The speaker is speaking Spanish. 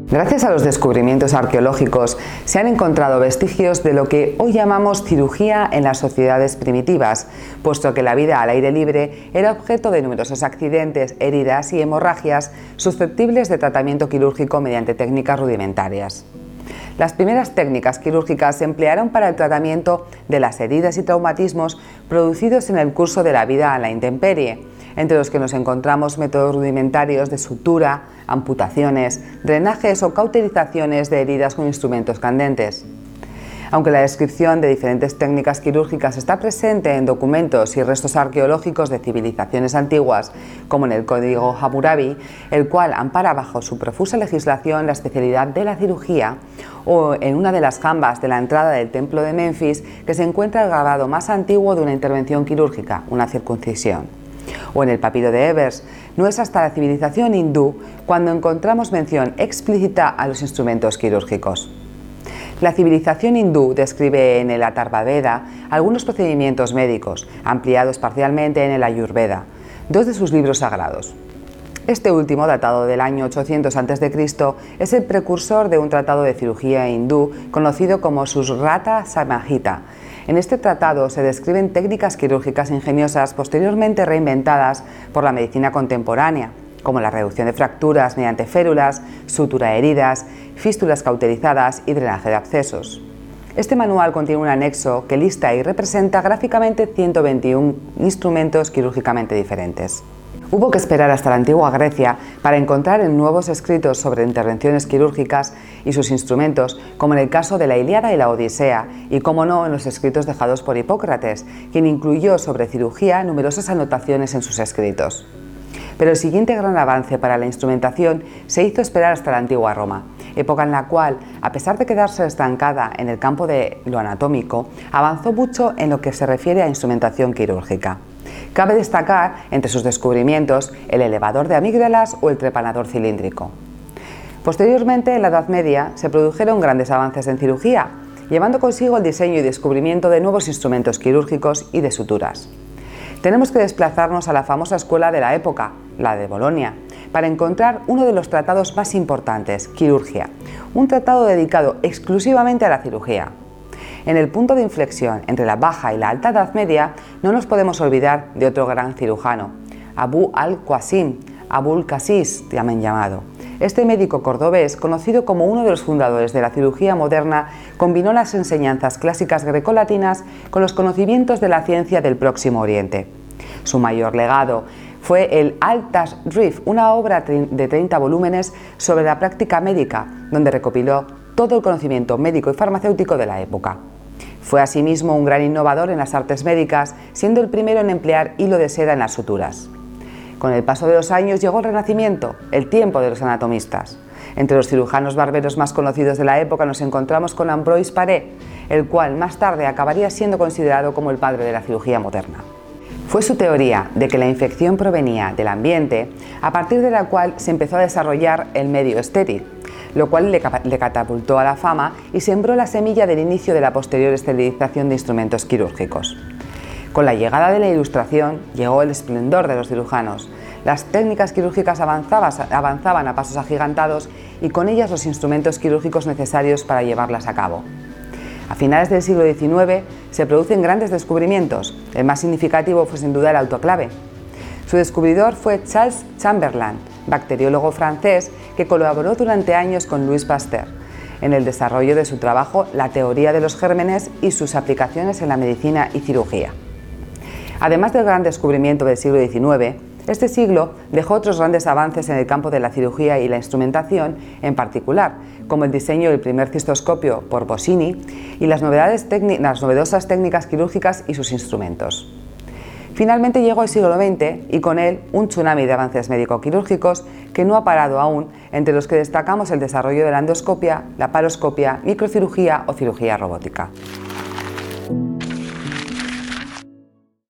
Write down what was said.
Gracias a los descubrimientos arqueológicos se han encontrado vestigios de lo que hoy llamamos cirugía en las sociedades primitivas, puesto que la vida al aire libre era objeto de numerosos accidentes, heridas y hemorragias susceptibles de tratamiento quirúrgico mediante técnicas rudimentarias. Las primeras técnicas quirúrgicas se emplearon para el tratamiento de las heridas y traumatismos producidos en el curso de la vida a la intemperie, entre los que nos encontramos métodos rudimentarios de sutura, amputaciones, drenajes o cauterizaciones de heridas con instrumentos candentes. Aunque la descripción de diferentes técnicas quirúrgicas está presente en documentos y restos arqueológicos de civilizaciones antiguas, como en el Código Hammurabi, el cual ampara bajo su profusa legislación la especialidad de la cirugía, o en una de las jambas de la entrada del templo de Menfis, que se encuentra el grabado más antiguo de una intervención quirúrgica, una circuncisión, o en el papiro de Ebers, no es hasta la civilización hindú cuando encontramos mención explícita a los instrumentos quirúrgicos. La civilización hindú describe en el Atharvaveda algunos procedimientos médicos, ampliados parcialmente en el Ayurveda, dos de sus libros sagrados. Este último, datado del año 800 a.C., es el precursor de un tratado de cirugía hindú conocido como Sushrata Samhita. En este tratado se describen técnicas quirúrgicas ingeniosas posteriormente reinventadas por la medicina contemporánea, como la reducción de fracturas mediante férulas, sutura de heridas, fístulas cauterizadas y drenaje de abscesos. Este manual contiene un anexo que lista y representa gráficamente 121 instrumentos quirúrgicamente diferentes. Hubo que esperar hasta la antigua Grecia para encontrar en nuevos escritos sobre intervenciones quirúrgicas y sus instrumentos, como en el caso de la Ilíada y la Odisea, y como no en los escritos dejados por Hipócrates, quien incluyó sobre cirugía numerosas anotaciones en sus escritos. Pero el siguiente gran avance para la instrumentación se hizo esperar hasta la antigua Roma, época en la cual, a pesar de quedarse estancada en el campo de lo anatómico, avanzó mucho en lo que se refiere a instrumentación quirúrgica. Cabe destacar, entre sus descubrimientos, el elevador de amígdalas o el trepanador cilíndrico. Posteriormente, en la Edad Media, se produjeron grandes avances en cirugía, llevando consigo el diseño y descubrimiento de nuevos instrumentos quirúrgicos y de suturas. Tenemos que desplazarnos a la famosa escuela de la época, la de Bolonia, para encontrar uno de los tratados más importantes, Quirurgia, un tratado dedicado exclusivamente a la cirugía. En el punto de inflexión entre la Baja y la Alta Edad Media, no nos podemos olvidar de otro gran cirujano, Abu al-Qasim, Abul Qasis, también llamado. Este médico cordobés, conocido como uno de los fundadores de la cirugía moderna, combinó las enseñanzas clásicas grecolatinas con los conocimientos de la ciencia del Próximo Oriente. Su mayor legado fue el Al-Tashrif, una obra de 30 volúmenes sobre la práctica médica, donde recopiló todo el conocimiento médico y farmacéutico de la época. Fue asimismo un gran innovador en las artes médicas, siendo el primero en emplear hilo de seda en las suturas. Con el paso de los años llegó el Renacimiento, el tiempo de los anatomistas. Entre los cirujanos barberos más conocidos de la época nos encontramos con Ambroise Paré, el cual más tarde acabaría siendo considerado como el padre de la cirugía moderna. Fue su teoría de que la infección provenía del ambiente, a partir de la cual se empezó a desarrollar el medio estéril, lo cual le catapultó a la fama y sembró la semilla del inicio de la posterior esterilización de instrumentos quirúrgicos. Con la llegada de la Ilustración llegó el esplendor de los cirujanos. Las técnicas quirúrgicas avanzaban a pasos agigantados y con ellas los instrumentos quirúrgicos necesarios para llevarlas a cabo. A finales del siglo XIX se producen grandes descubrimientos. El más significativo fue sin duda el autoclave. Su descubridor fue Charles Chamberlain, bacteriólogo francés que colaboró durante años con Louis Pasteur en el desarrollo de su trabajo La teoría de los gérmenes y sus aplicaciones en la medicina y cirugía. Además del gran descubrimiento del siglo XIX, este siglo dejó otros grandes avances en el campo de la cirugía y la instrumentación en particular, como el diseño del primer cistoscopio por Bossini y las novedosas técnicas quirúrgicas y sus instrumentos. Finalmente llegó el siglo XX y con él un tsunami de avances médico-quirúrgicos que no ha parado aún, entre los que destacamos el desarrollo de la endoscopia, la paroscopia, microcirugía o cirugía robótica.